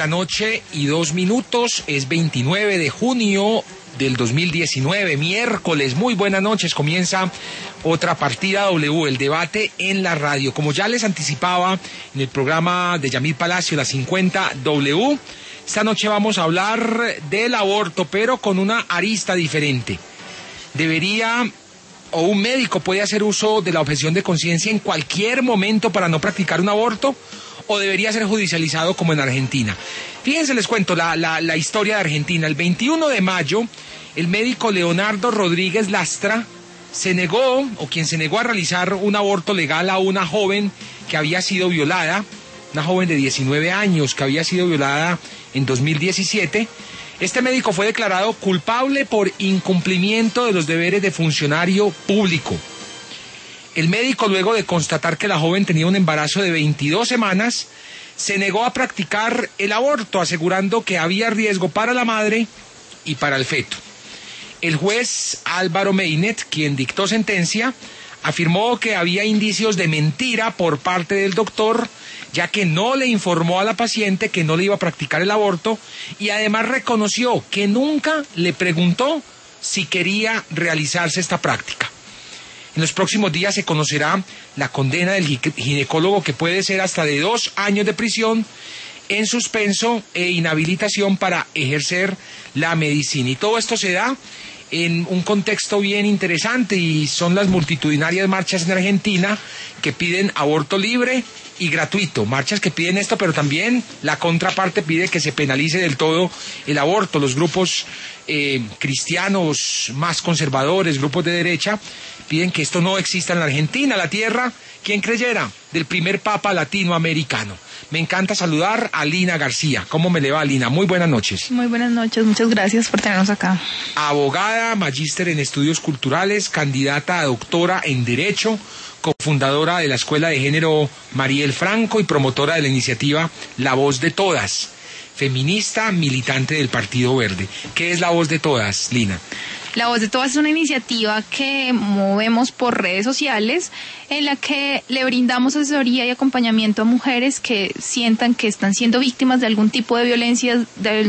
9:02 p.m, es 29 de junio del 2019, miércoles. Muy buenas noches, comienza otra partida W, el debate en la radio. Como ya les anticipaba en el programa de Yamil Palacio, la 50 W, esta noche vamos a hablar del aborto, pero con una arista diferente. Un médico puede hacer uso de la objeción de conciencia en cualquier momento para no practicar un aborto, o debería ser judicializado como en Argentina. Fíjense, les cuento la historia de Argentina. El 21 de mayo, el médico Leonardo Rodríguez Lastra quien se negó a realizar un aborto legal a una joven que había sido violada, una joven de 19 años que había sido violada en 2017. Este médico fue declarado culpable por incumplimiento de los deberes de funcionario público. El médico, luego de constatar que la joven tenía un embarazo de 22 semanas, se negó a practicar el aborto, asegurando que había riesgo para la madre y para el feto. El juez Álvaro Meinet, quien dictó sentencia, afirmó que había indicios de mentira por parte del doctor, ya que no le informó a la paciente que no le iba a practicar el aborto, y además reconoció que nunca le preguntó si quería realizarse esta práctica. En los próximos días se conocerá la condena del ginecólogo, que puede ser hasta de 2 años de prisión en suspenso e inhabilitación para ejercer la medicina. Y todo esto se da en un contexto bien interesante, y son las multitudinarias marchas en Argentina que piden aborto libre y gratuito. Marchas que piden esto, pero también la contraparte pide que se penalice del todo el aborto. Los grupos cristianos más conservadores, grupos de derecha, piden que esto no exista en la Argentina, la tierra, ¿quién creyera?, del primer papa latinoamericano. Me encanta saludar a Lina García. ¿Cómo me le va, Lina? Muy buenas noches. Muy buenas noches, muchas gracias por tenernos acá. Abogada, magíster en estudios culturales, candidata a doctora en Derecho, cofundadora de la Escuela de Género Mariel Franco y promotora de la iniciativa La Voz de Todas, feminista, militante del Partido Verde. ¿Qué es La Voz de Todas, Lina? La Voz de Todas es una iniciativa que movemos por redes sociales, en la que le brindamos asesoría y acompañamiento a mujeres que sientan que están siendo víctimas de algún tipo de violencia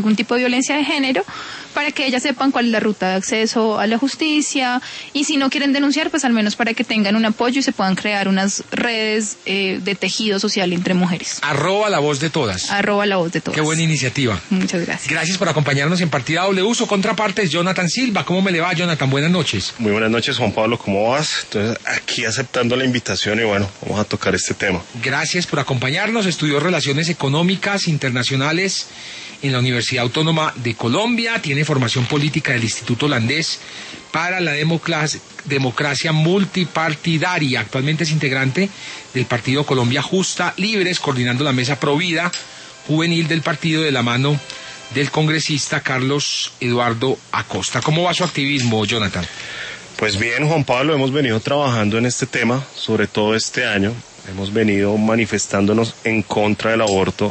de género, para que ellas sepan cuál es la ruta de acceso a la justicia, y si no quieren denunciar, pues al menos para que tengan un apoyo y se puedan crear unas redes de tejido social entre mujeres. @La Voz de Todas. @La Voz de Todas. Qué buena iniciativa. Muchas gracias. Gracias por acompañarnos en Partida W. Su contraparte es Jonathan Silva. ¿Cómo me le va, Jonathan? Buenas noches. Muy buenas noches, Juan Pablo. ¿Cómo vas? Entonces, aquí aceptando la invitación, y bueno, vamos a tocar este tema. Gracias por acompañarnos. Estudió Relaciones Económicas Internacionales en la Universidad Autónoma de Colombia. Tiene formación política del Instituto Holandés para la Democracia Multipartidaria. Actualmente es integrante del Partido Colombia Justa Libres, coordinando la mesa Provida juvenil del partido, de la mano del congresista Carlos Eduardo Acosta. ¿Cómo va su activismo, Jonathan? Pues bien, Juan Pablo, hemos venido trabajando en este tema, sobre todo este año. Hemos venido manifestándonos en contra del aborto.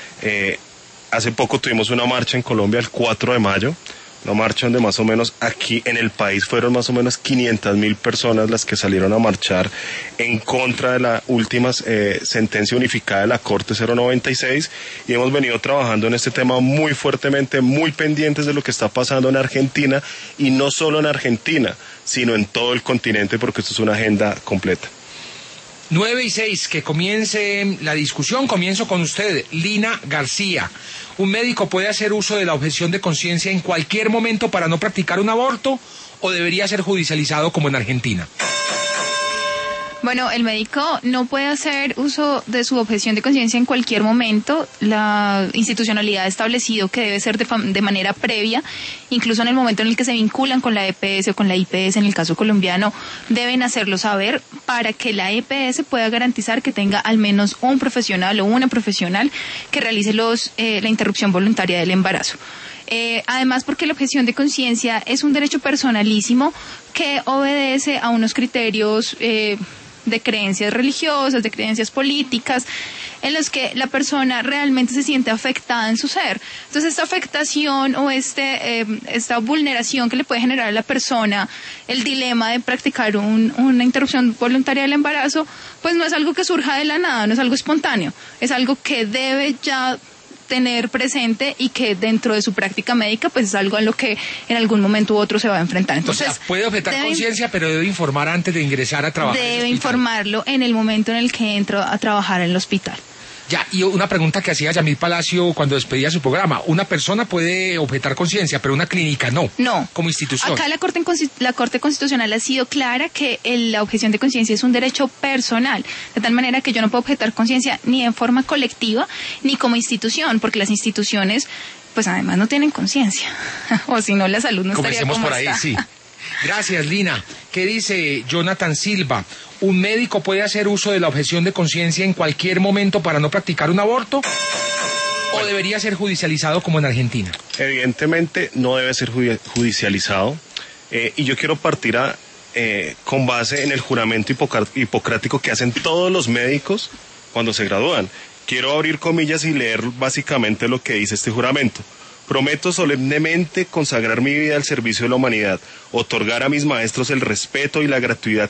Hace poco tuvimos una marcha en Colombia el 4 de mayo, una marcha donde más o menos aquí en el país fueron más o menos 500.000 personas las que salieron a marchar en contra de la última sentencia unificada de la Corte 096, y hemos venido trabajando en este tema muy fuertemente, muy pendientes de lo que está pasando en Argentina, y no solo en Argentina, sino en todo el continente, porque esto es una agenda completa. 9:06, que comience la discusión. Comienzo con usted, Lina García. ¿Un médico puede hacer uso de la objeción de conciencia en cualquier momento para no practicar un aborto, o debería ser judicializado como en Argentina? Bueno, el médico no puede hacer uso de su objeción de conciencia en cualquier momento. La institucionalidad ha establecido que debe ser de manera previa, incluso en el momento en el que se vinculan con la EPS o con la IPS, en el caso colombiano, deben hacerlo saber para que la EPS pueda garantizar que tenga al menos un profesional o una profesional que realice la interrupción voluntaria del embarazo. Además, porque la objeción de conciencia es un derecho personalísimo que obedece a unos criterios de creencias religiosas, de creencias políticas, en los que la persona realmente se siente afectada en su ser. Entonces, esta afectación o esta vulneración que le puede generar a la persona el dilema de practicar una interrupción voluntaria del embarazo, pues no es algo que surja de la nada, no es algo espontáneo, es algo que debe ya tener presente y que dentro de su práctica médica pues es algo a lo que en algún momento u otro se va a enfrentar. Entonces, o sea, puede objetar conciencia, pero debe informar antes de ingresar a trabajar. Debe informarlo en el momento en el que entra a trabajar en el hospital. Ya, y una pregunta que hacía Yamil Palacio cuando despedía su programa. Una persona puede objetar conciencia, pero una clínica no. No. Como institución. Acá la Corte Constitucional ha sido clara que la objeción de conciencia es un derecho personal, de tal manera que yo no puedo objetar conciencia ni en forma colectiva ni como institución, porque las instituciones, pues además no tienen conciencia. O si no, la salud no estaría como por ahí, está. Sí. Gracias, Lina. ¿Qué dice Jonathan Silva? ¿Un médico puede hacer uso de la objeción de conciencia en cualquier momento para no practicar un aborto? ¿O debería ser judicializado como en Argentina? Evidentemente no debe ser judicializado. Y yo quiero partir con base en el juramento hipocrático que hacen todos los médicos cuando se gradúan. Quiero abrir comillas y leer básicamente lo que dice este juramento. Prometo solemnemente consagrar mi vida al servicio de la humanidad, otorgar a mis maestros el respeto y la gratitud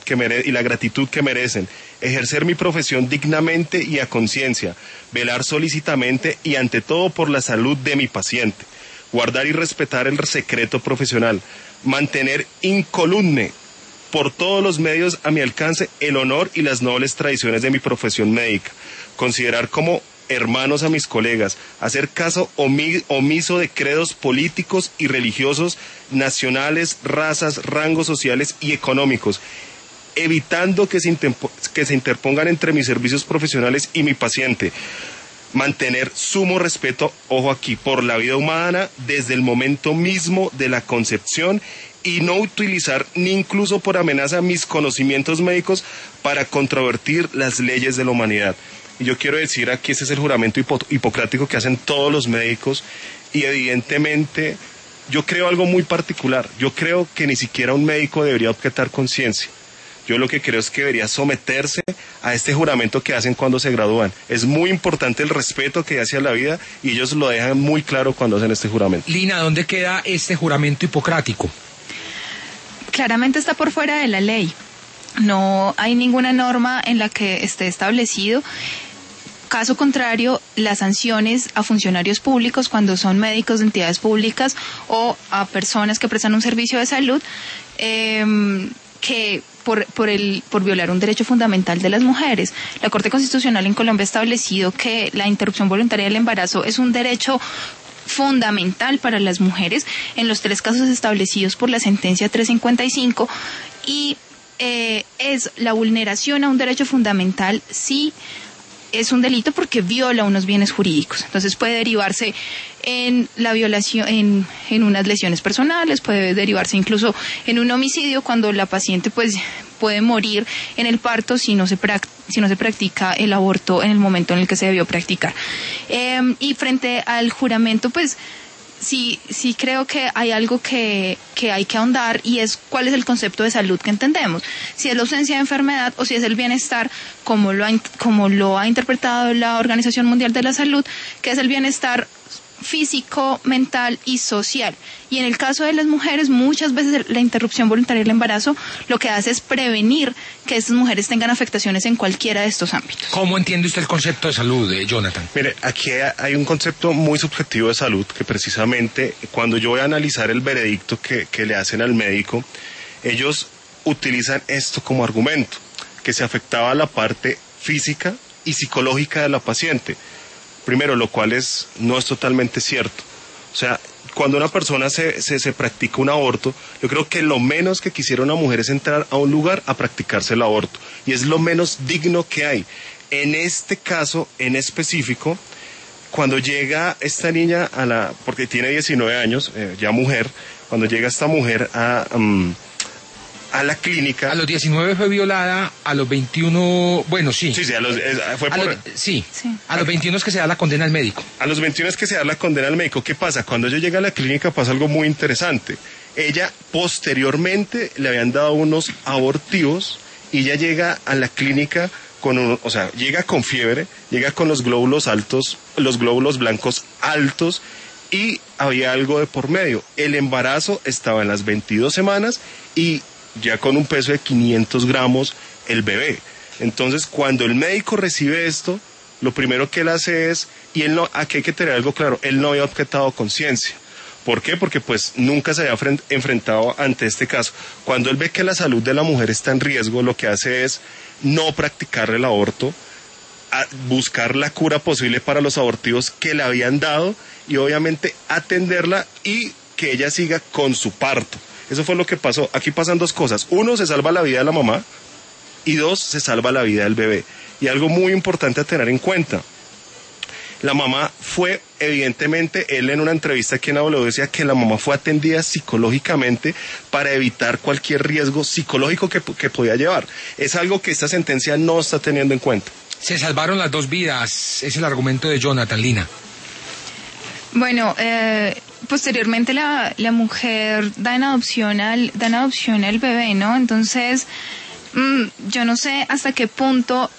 que merecen, ejercer mi profesión dignamente y a conciencia, velar solícitamente y ante todo por la salud de mi paciente, guardar y respetar el secreto profesional, mantener incolume por todos los medios a mi alcance el honor y las nobles tradiciones de mi profesión médica, considerar como hermanos a mis colegas, hacer caso omiso de credos políticos y religiosos, nacionales, razas, rangos sociales y económicos, evitando que se interpongan entre mis servicios profesionales y mi paciente, mantener sumo respeto, ojo aquí, por la vida humana desde el momento mismo de la concepción y no utilizar ni incluso por amenaza mis conocimientos médicos para controvertir las leyes de la humanidad. Y yo quiero decir aquí, ese es el juramento hipocrático que hacen todos los médicos y evidentemente yo creo algo muy particular. Yo creo que ni siquiera un médico debería objetar conciencia. Yo lo que creo es que debería someterse a este juramento que hacen cuando se gradúan. Es muy importante el respeto que hace a la vida y ellos lo dejan muy claro cuando hacen este juramento. Lina, ¿dónde queda este juramento hipocrático? Claramente está por fuera de la ley. No hay ninguna norma en la que esté establecido. Caso contrario, las sanciones a funcionarios públicos cuando son médicos de entidades públicas o a personas que prestan un servicio de salud que por violar un derecho fundamental de las mujeres. La Corte Constitucional en Colombia ha establecido que la interrupción voluntaria del embarazo es un derecho fundamental para las mujeres en los 3 casos establecidos por la sentencia 355 y es la vulneración a un derecho fundamental si es un delito porque viola unos bienes jurídicos. Entonces puede derivarse en la violación, en unas lesiones personales, puede derivarse incluso en un homicidio cuando la paciente pues puede morir en el parto si no se practica el aborto en el momento en el que se debió practicar. Y frente al juramento pues sí creo que hay algo que hay que ahondar y es cuál es el concepto de salud que entendemos. Si es la ausencia de enfermedad o si es el bienestar, como lo ha interpretado la Organización Mundial de la Salud, que es el bienestar físico, mental y social. Y en el caso de las mujeres, muchas veces la interrupción voluntaria del embarazo lo que hace es prevenir que estas mujeres tengan afectaciones en cualquiera de estos ámbitos. ¿Cómo entiende usted el concepto de salud, Jonathan? Mire, aquí hay un concepto muy subjetivo de salud que precisamente cuando yo voy a analizar el veredicto que le hacen al médico, ellos utilizan esto como argumento, que se afectaba la parte física y psicológica de la paciente. Primero, lo cual no es totalmente cierto. O sea, cuando una persona se practica un aborto, yo creo que lo menos que quisiera una mujer es entrar a un lugar a practicarse el aborto. Y es lo menos digno que hay. En este caso, en específico, cuando llega esta niña porque tiene 19 años, ya mujer, cuando llega esta mujer a la clínica. A los 19 fue violada, a los 21, bueno, sí. Sí, a los 21 es que se da la condena al médico. A los 21 es que se da la condena al médico. ¿Qué pasa? Cuando ella llega a la clínica pasa algo muy interesante. Ella posteriormente le habían dado unos abortivos y ella llega a la clínica llega con fiebre, llega con los glóbulos altos, los glóbulos blancos altos y había algo de por medio. El embarazo estaba en las 22 semanas y ya con un peso de 500 gramos el bebé. Entonces, cuando el médico recibe esto, lo primero que él hace es, y él no, aquí hay que tener algo claro, él no había objetado conciencia. ¿Por qué? Porque pues nunca se había enfrentado ante este caso. Cuando él ve que la salud de la mujer está en riesgo, lo que hace es no practicar el aborto, a buscar la cura posible para los abortivos que le habían dado y obviamente atenderla y que ella siga con su parto. Eso fue lo que pasó. Aquí pasan dos cosas. Uno, se salva la vida de la mamá y dos, se salva la vida del bebé. Y algo muy importante a tener en cuenta. La mamá fue, evidentemente, él en una entrevista aquí en AW decía que la mamá fue atendida psicológicamente para evitar cualquier riesgo psicológico que podía llevar. Es algo que esta sentencia no está teniendo en cuenta. Se salvaron las dos vidas, es el argumento de Jonathan, Lina. Bueno, posteriormente la mujer da en adopción al bebé, ¿no? Entonces, yo no sé hasta qué punto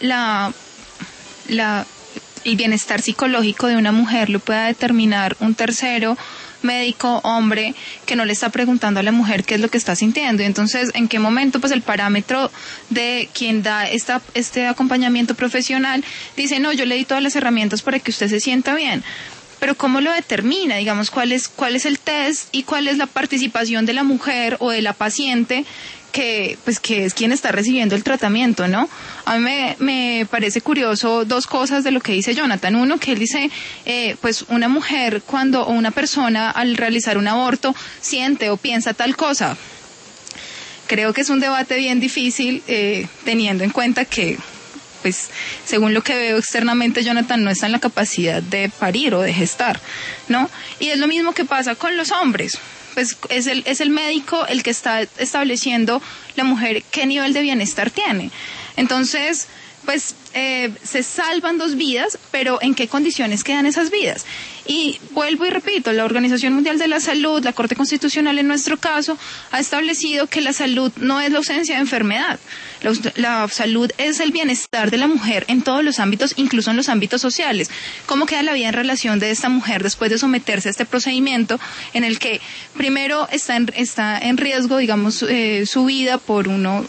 el bienestar psicológico de una mujer lo pueda determinar un tercero médico, hombre, que no le está preguntando a la mujer qué es lo que está sintiendo. Y entonces, ¿en qué momento pues el parámetro de quien da este acompañamiento profesional dice, no, yo le di todas las herramientas para que usted se sienta bien? Pero ¿cómo lo determina? Digamos, ¿cuál es el test y cuál es la participación de la mujer o de la paciente que es quien está recibiendo el tratamiento, ¿no? A mí me parece curioso dos cosas de lo que dice Jonathan. Uno, que él dice, pues una mujer o una persona al realizar un aborto siente o piensa tal cosa. Creo que es un debate bien difícil, teniendo en cuenta que, pues, según lo que veo externamente, Jonathan no está en la capacidad de parir o de gestar, ¿no? Y es lo mismo que pasa con los hombres. Pues es el médico el que está estableciendo la mujer qué nivel de bienestar tiene. Entonces, pues se salvan dos vidas, pero ¿en qué condiciones quedan esas vidas? Y vuelvo y repito, la Organización Mundial de la Salud, la Corte Constitucional en nuestro caso, ha establecido que la salud no es la ausencia de enfermedad. La salud es el bienestar de la mujer en todos los ámbitos, incluso en los ámbitos sociales. ¿Cómo queda la vida en relación de esta mujer después de someterse a este procedimiento en el que primero está en riesgo, digamos, su vida por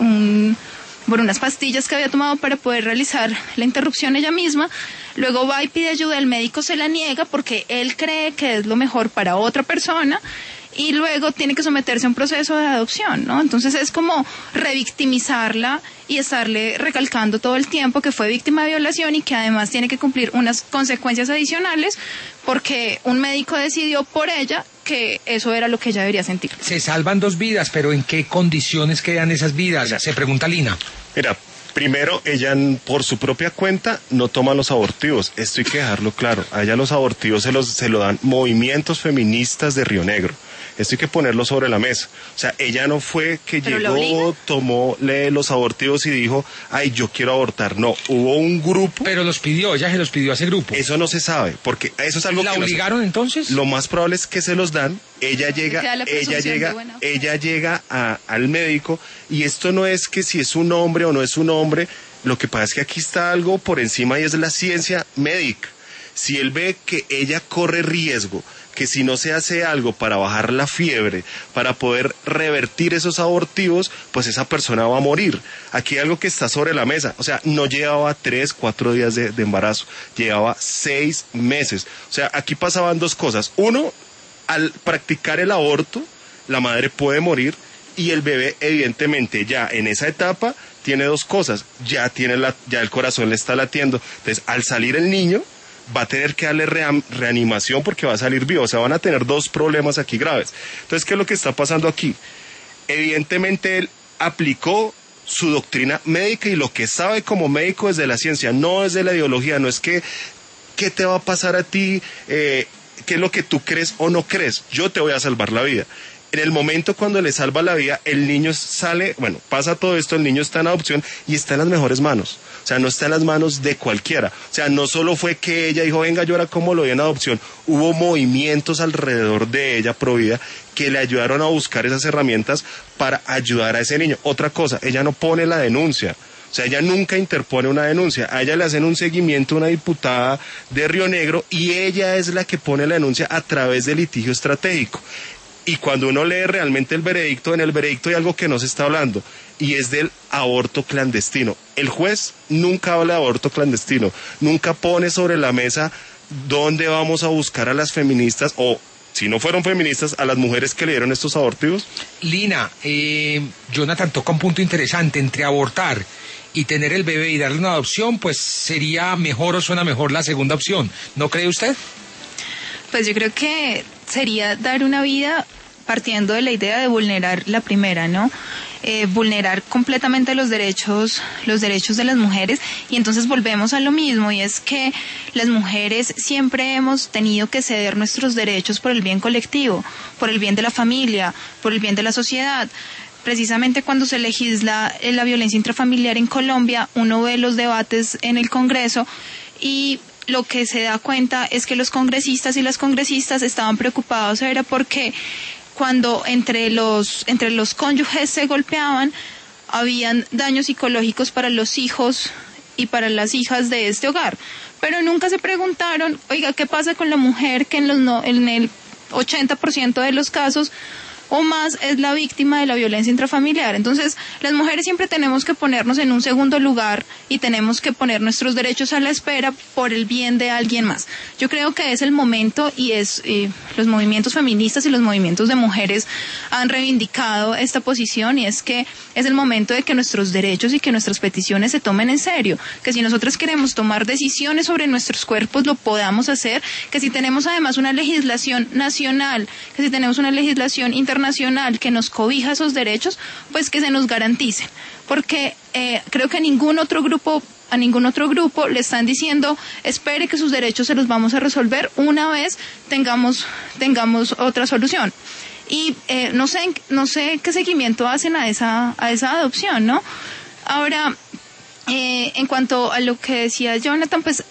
unas pastillas que había tomado para poder realizar la interrupción ella misma? Luego va y pide ayuda, el médico se la niega porque él cree que es lo mejor para otra persona, y luego tiene que someterse a un proceso de adopción, ¿no? Entonces es como revictimizarla y estarle recalcando todo el tiempo que fue víctima de violación y que además tiene que cumplir unas consecuencias adicionales porque un médico decidió por ella que eso era lo que ella debería sentir. Se salvan dos vidas, pero ¿en qué condiciones quedan esas vidas? Se pregunta Lina. Mira, primero, ella por su propia cuenta no toma los abortivos. Esto hay que dejarlo claro. A ella los abortivos se lo dan movimientos feministas de Río Negro. Esto hay que ponerlo sobre la mesa. O sea, ella no fue que llegó, tomó los abortivos y dijo, ay, yo quiero abortar. No, hubo un grupo. Pero ella se los pidió a ese grupo. Eso no se sabe, porque eso es algo ¿La obligaron entonces? Lo más probable es que se los dan. Ella llega al médico, y esto no es que si es un hombre o no es un hombre. Lo que pasa es que aquí está algo por encima y es la ciencia médica. Si él ve que ella corre riesgo, que si no se hace algo para bajar la fiebre, para poder revertir esos abortivos, pues esa persona va a morir. Aquí hay algo que está sobre la mesa. O sea, no llevaba 3, 4 días de embarazo, llevaba 6 meses. O sea, aquí pasaban dos cosas. Uno, al practicar el aborto, la madre puede morir, y el bebé, evidentemente, ya en esa etapa tiene dos cosas. Ya el corazón le está latiendo. Entonces, al salir el niño, va a tener que darle reanimación porque va a salir vivo. O sea, van a tener dos problemas aquí graves. Entonces, ¿qué es lo que está pasando aquí? Evidentemente, él aplicó su doctrina médica y lo que sabe como médico desde la ciencia, no desde la ideología. No es que, ¿qué te va a pasar a ti? ¿Qué es lo que tú crees o no crees? Yo te voy a salvar la vida. En el momento cuando le salva la vida, el niño pasa todo esto, el niño está en adopción y está en las mejores manos. O sea, no está en las manos de cualquiera. O sea, no solo fue que ella dijo, venga, yo ahora cómo lo doy en adopción. Hubo movimientos alrededor de ella, Provida, que le ayudaron a buscar esas herramientas para ayudar a ese niño. Otra cosa, ella no pone la denuncia. O sea, ella nunca interpone una denuncia. A ella le hacen un seguimiento a una diputada de Río Negro y ella es la que pone la denuncia a través del litigio estratégico. Y cuando uno lee realmente el veredicto, en el veredicto hay algo que no se está hablando, y es del aborto clandestino. El juez nunca habla de aborto clandestino, nunca pone sobre la mesa dónde vamos a buscar a las feministas, o si no fueron feministas, a las mujeres que le dieron estos abortivos. Lina, Jonathan toca un punto interesante. Entre abortar y tener el bebé y darle una adopción, pues sería mejor o suena mejor la segunda opción, ¿no cree usted? Pues yo creo que sería dar una vida partiendo de la idea de vulnerar la primera, ¿no? Vulnerar completamente los derechos de las mujeres, y entonces volvemos a lo mismo, y es que las mujeres siempre hemos tenido que ceder nuestros derechos por el bien colectivo, por el bien de la familia, por el bien de la sociedad. Precisamente cuando se legisla la violencia intrafamiliar en Colombia, uno ve los debates en el Congreso y lo que se da cuenta es que los congresistas y las congresistas estaban preocupados era porque cuando entre los cónyuges se golpeaban, habían daños psicológicos para los hijos y para las hijas de este hogar. Pero nunca se preguntaron, oiga, ¿qué pasa con la mujer que en el 80% de los casos o más es la víctima de la violencia intrafamiliar? Entonces, las mujeres siempre tenemos que ponernos en un segundo lugar y tenemos que poner nuestros derechos a la espera por el bien de alguien más. Yo creo que es el momento, y los movimientos feministas y los movimientos de mujeres han reivindicado esta posición, y es que es el momento de que nuestros derechos y que nuestras peticiones se tomen en serio, que si nosotros queremos tomar decisiones sobre nuestros cuerpos lo podamos hacer, que si tenemos además una legislación nacional, que si tenemos una legislación internacional que nos cobija esos derechos, pues que se nos garanticen, porque creo que a ningún otro grupo le están diciendo espere que sus derechos se los vamos a resolver una vez tengamos otra solución. Y no sé qué seguimiento hacen a esa adopción, ¿no? Ahora, en cuanto a lo que decía Jonathan, pues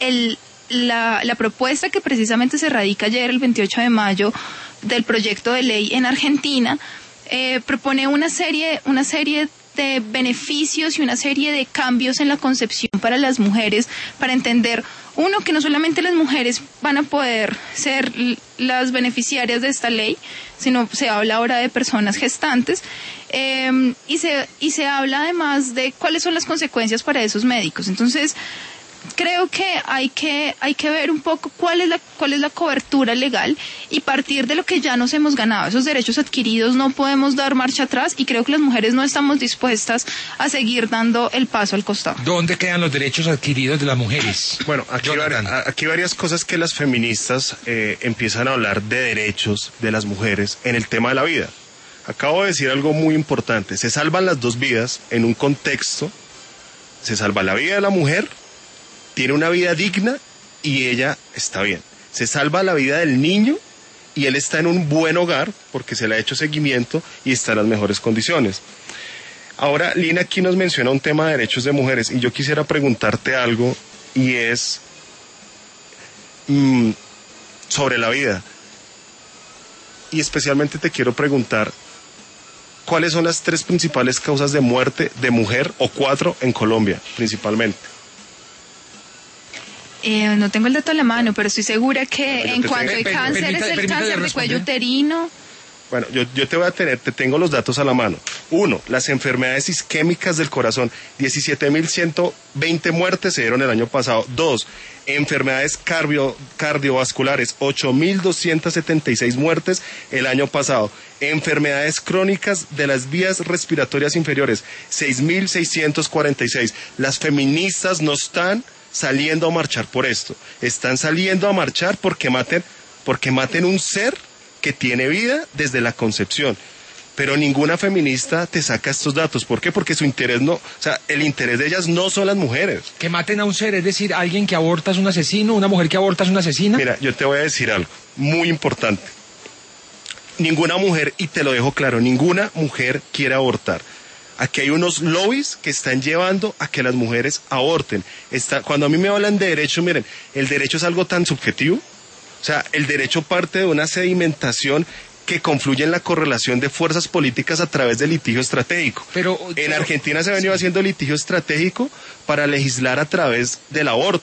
la propuesta que precisamente se radica ayer, el 28 de mayo, del proyecto de ley en Argentina, propone una serie de beneficios y una serie de cambios en la concepción para las mujeres, para entender, uno, que no solamente las mujeres van a poder ser las beneficiarias de esta ley, sino se habla ahora de personas gestantes, y se habla además de cuáles son las consecuencias para esos médicos. Entonces, creo que hay que ver un poco cuál es la cobertura legal y partir de lo que ya nos hemos ganado. Esos derechos adquiridos no podemos dar marcha atrás, y creo que las mujeres no estamos dispuestas a seguir dando el paso al costado. ¿Dónde quedan los derechos adquiridos de las mujeres? Bueno, aquí varias cosas que las feministas empiezan a hablar de derechos de las mujeres en el tema de la vida. Acabo de decir algo muy importante. Se salvan las dos vidas en un contexto. Se salva la vida de la mujer, tiene una vida digna y ella está bien. Se salva la vida del niño y él está en un buen hogar porque se le ha hecho seguimiento y está en las mejores condiciones. Ahora, Lina aquí nos menciona un tema de derechos de mujeres, y yo quisiera preguntarte algo, y es sobre la vida. Y especialmente te quiero preguntar, ¿cuáles son las 3 principales causas de muerte de mujer, o 4 en Colombia principalmente? No tengo el dato a la mano, pero estoy segura que en cuanto al cáncer es el cáncer de cuello uterino. Bueno, yo te tengo los datos a la mano. 1, las enfermedades isquémicas del corazón, 17.120 muertes se dieron el año pasado. 2, enfermedades cardiovasculares, 8.276 muertes el año pasado. Enfermedades crónicas de las vías respiratorias inferiores, 6.646. Las feministas no están saliendo a marchar por esto, están saliendo a marchar porque maten un ser que tiene vida desde la concepción. Pero ninguna feminista te saca estos datos. ¿Por qué? Porque su interés el interés de ellas no son las mujeres. Que maten a un ser, es decir, alguien que aborta es un asesino, una mujer que aborta es una asesina. Mira, yo te voy a decir algo muy importante. Ninguna mujer, y te lo dejo claro, ninguna mujer quiere abortar. Aquí hay unos lobbies que están llevando a que las mujeres aborten. Cuando a mí me hablan de derecho, miren, el derecho es algo tan subjetivo. O sea, el derecho parte de una sedimentación que confluye en la correlación de fuerzas políticas a través del litigio estratégico. En Argentina se ha venido haciendo litigio estratégico para legislar a través del aborto.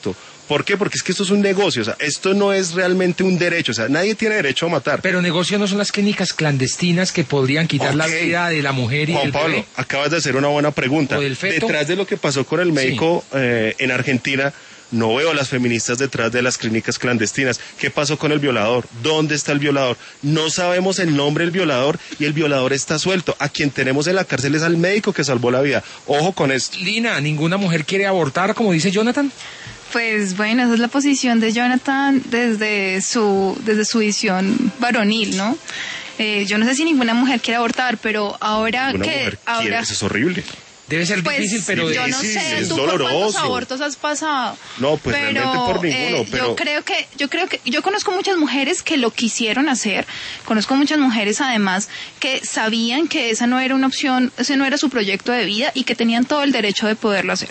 ¿Por qué? Porque es que esto es un negocio, o sea, esto no es realmente un derecho, o sea, nadie tiene derecho a matar. Pero negocio no son las clínicas clandestinas que podrían quitar la vida de la mujer y Juan del Pablo, bebé. acabas de hacer una buena pregunta. O del feto. Detrás de lo que pasó con el médico en Argentina, no veo a las feministas detrás de las clínicas clandestinas. ¿Qué pasó con el violador? ¿Dónde está el violador? No sabemos el nombre del violador y el violador está suelto. A quien tenemos en la cárcel es al médico que salvó la vida. Ojo con esto. Lina, ¿ninguna mujer quiere abortar, como dice Jonathan? Pues bueno, esa es la posición de Jonathan desde su visión varonil, ¿no? Yo no sé si ninguna mujer quiere abortar, pero ahora Ninguna que... mujer ahora quiere, eso es horrible. Debe ser pues, difícil, pero... yo no sí, sé, es ¿tú por cuántos doloroso. abortos has pasado? No, pues pero, realmente por ninguno, pero... yo conozco muchas mujeres que lo quisieron hacer, conozco muchas mujeres además que sabían que esa no era una opción, ese no era su proyecto de vida y que tenían todo el derecho de poderlo hacer.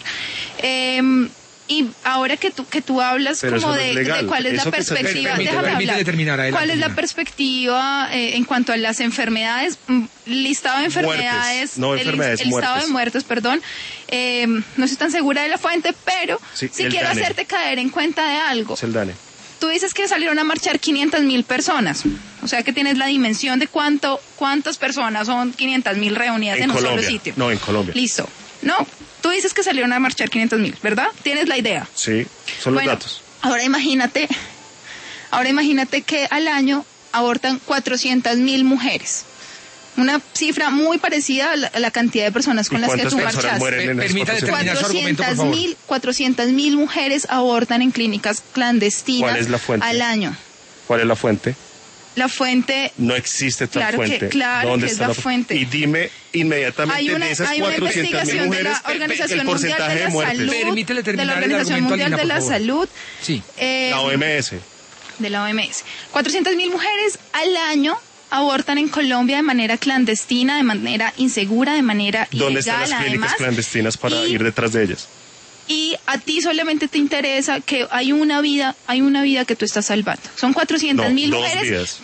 Y ahora que tú hablas Pero como eso no es legal. de cuál es Eso la que estás perspectiva, diciendo. déjame Permítele hablar. terminar, adelante, ¿Cuál es la Lina. perspectiva en cuanto a las enfermedades? Listado de enfermedades, Muertes, no enfermedades, el listado muertes. de muertes, perdón. No estoy tan segura de la fuente, pero Sí, sí el quiero DANE. hacerte caer en cuenta de algo. Es el DANE. Tú dices que salieron a marchar 500.000 personas. O sea que tienes la dimensión de cuántas personas son 500.000 reunidas en un solo Colombia. sitio. No, en Colombia. Listo. No, tú dices que salieron a marchar 500.000, ¿verdad? Tienes la idea. Sí, son los Bueno, datos. Ahora imagínate que al año abortan 400.000 mujeres. Una cifra muy parecida a la cantidad de personas con ¿Y las que cuántas tú personas marchaste. mueren en Permítale esas terminar su argumento, por favor. 400.000 mujeres abortan en clínicas clandestinas ¿Cuál es la fuente? al año. ¿Cuál es la fuente? La fuente... No existe tal Claro fuente. claro ¿Dónde que es está la fuente. Y dime inmediatamente Hay una de esas 400.000 investigación de mujeres la Organización el Mundial porcentaje de de la muertes. Salud, Permítele de la terminar el Organización argumento, Mundial Lina, de por la favor. Salud, Sí. La OMS. de la OMS. 400.000 mujeres al año abortan en Colombia de manera clandestina, de manera insegura, de manera ¿Dónde ilegal, están las clínicas además. clandestinas para Y- ir detrás de ellas? Y a ti solamente te interesa que hay una vida que tú estás salvando. Son 400.000 No, dos mujeres vidas.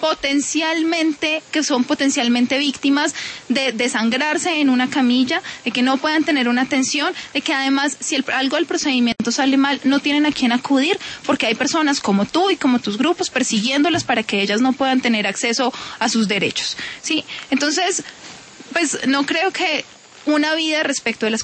que son potencialmente víctimas de desangrarse en una camilla, de que no puedan tener una atención, de que además si algo del procedimiento sale mal, no tienen a quién acudir, porque hay personas como tú y como tus grupos persiguiéndolas para que ellas no puedan tener acceso a sus derechos. ¿Sí? Entonces, pues no creo que una vida respecto de las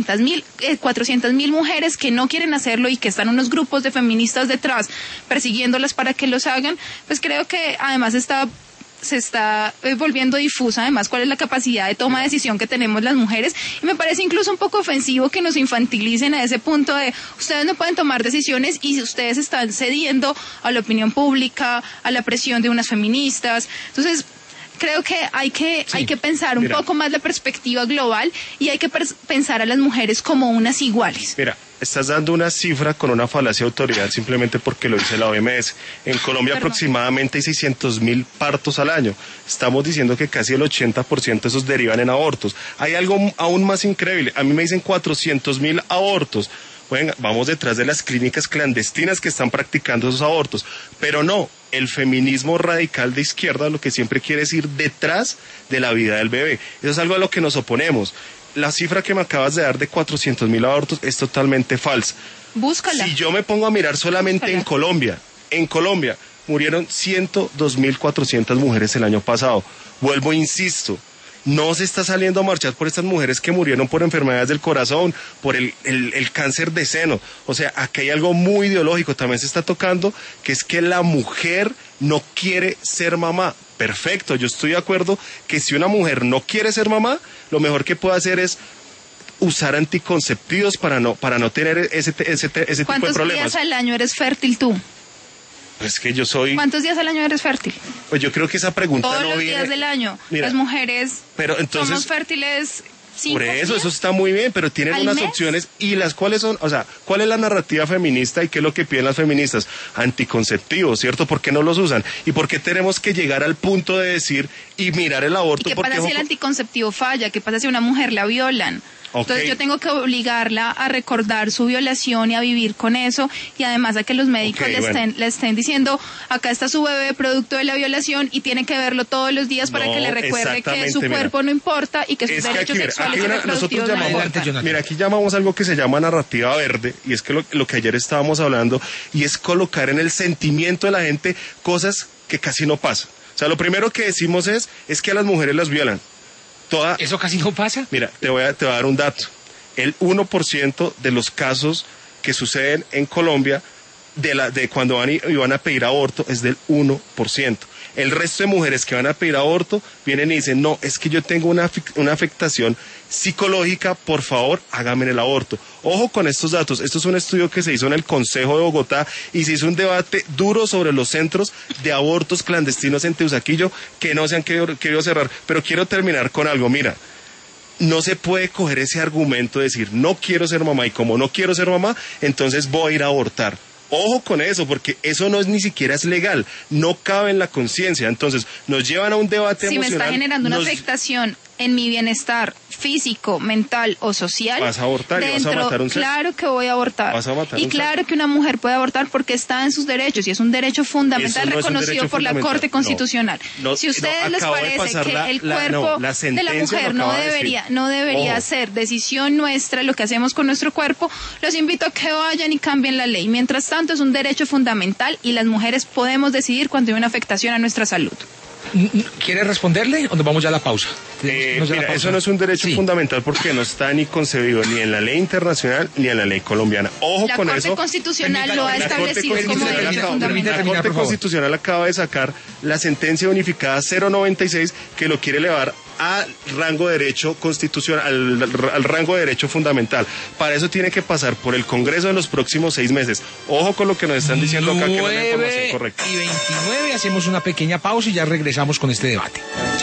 400.000 mujeres que no quieren hacerlo y que están unos grupos de feministas detrás persiguiéndolas para que los hagan, pues creo que además se está volviendo difusa además cuál es la capacidad de toma de decisión que tenemos las mujeres, y me parece incluso un poco ofensivo que nos infantilicen a ese punto de ustedes no pueden tomar decisiones y ustedes están cediendo a la opinión pública, a la presión de unas feministas. Entonces creo que hay que pensar un Mira. poco más la perspectiva global y hay que pensar a las mujeres como unas iguales. Mira, estás dando una cifra con una falacia de autoridad simplemente porque lo dice la OMS. En Colombia Perdón. aproximadamente hay 600.000 partos al año. Estamos diciendo que casi el 80% de esos derivan en abortos. Hay algo aún más increíble. A mí me dicen 400.000 abortos. Bueno, vamos detrás de las clínicas clandestinas que están practicando esos abortos. Pero no, el feminismo radical de izquierda lo que siempre quiere es ir detrás de la vida del bebé. Eso es algo a lo que nos oponemos. La cifra que me acabas de dar de 400.000 abortos es totalmente falsa. Búscala. Si yo me pongo a mirar solamente Búscala. en Colombia murieron 102.400 mujeres el año pasado. Vuelvo, insisto, no se está saliendo a marchar por estas mujeres que murieron por enfermedades del corazón, por el cáncer de seno. O sea, aquí hay algo muy ideológico, también se está tocando, que es que la mujer no quiere ser mamá. Perfecto, yo estoy de acuerdo que si una mujer no quiere ser mamá, lo mejor que puede hacer es usar anticonceptivos para no tener ese tipo de ¿Cuántos problemas. días al año eres fértil tú? Pues que yo soy... ¿Cuántos días al año eres fértil? Pues yo creo que esa pregunta Todos no los viene... días del año. Mira, Las mujeres pero entonces, somos fértiles 5 por eso, días. eso está muy bien, pero tienen ¿Al unas mes? opciones y las cuales son, o sea, ¿cuál es la narrativa feminista y qué es lo que piden las feministas? Anticonceptivos, ¿cierto? ¿Por qué no los usan? ¿Y por qué tenemos que llegar al punto de decir y mirar el aborto? ¿Y qué porque, pasa si el anticonceptivo falla? ¿Qué pasa si a una mujer la violan? Ok. Entonces yo tengo que obligarla a recordar su violación y a vivir con eso, y además a que los médicos Ok, le estén diciendo, acá está su bebé producto de la violación y tiene que verlo todos los días para No, que le recuerde que exactamente, su mira. cuerpo no importa y que sus Es que derechos aquí, sexuales nosotros llamamos, Adelante, Jonathan. mira, aquí llamamos algo que se llama narrativa verde, y es que lo que ayer estábamos hablando, y es colocar en el sentimiento de la gente cosas que casi no pasan. O sea, lo primero que decimos es que a las mujeres las violan. ¿Eso casi no pasa? Mira, te voy a dar un dato. El 1% de los casos que suceden en Colombia de cuando van a pedir aborto es del 1%. El resto de mujeres que van a pedir aborto vienen y dicen, no, es que yo tengo una afectación psicológica, por favor, hágame el aborto. Ojo con estos datos. Esto es un estudio que se hizo en el Consejo de Bogotá y se hizo un debate duro sobre los centros de abortos clandestinos en Teusaquillo que no se han querido cerrar. Pero quiero terminar con algo. Mira, no se puede coger ese argumento de decir, no quiero ser mamá, y como no quiero ser mamá, entonces voy a ir a abortar. Ojo con eso, porque eso no es ni siquiera es legal, no cabe en la conciencia. Entonces, nos llevan a un debate emocional. Si me está generando una afectación en mi bienestar físico, mental o social, vas a abortar y vas a matar un ser. Claro que voy a abortar. Vas a matar y claro que una mujer puede abortar porque está en sus derechos y es un derecho fundamental reconocido por la Corte Constitucional. Si a ustedes les parece que el cuerpo de la mujer no debería ser decisión nuestra, lo que hacemos con nuestro cuerpo, los invito a que vayan y cambien la ley. Mientras tanto, es un derecho fundamental y las mujeres podemos decidir cuando hay una afectación a nuestra salud. ¿Quiere responderle o nos vamos ya a la pausa? Mira, eso no es un derecho fundamental porque no está ni concebido ni en la ley internacional ni en la ley colombiana. Ojo con eso. La Corte Constitucional lo ha establecido como derecho fundamental. La Corte Constitucional acaba de sacar la sentencia unificada 096 que lo quiere elevar al rango de derecho constitucional, al rango de derecho fundamental. Para eso tiene que pasar por el Congreso en los próximos 6 meses. Ojo con lo que nos están diciendo acá, que no es la información correcta. 9:29, hacemos una pequeña pausa y ya regresamos con este debate.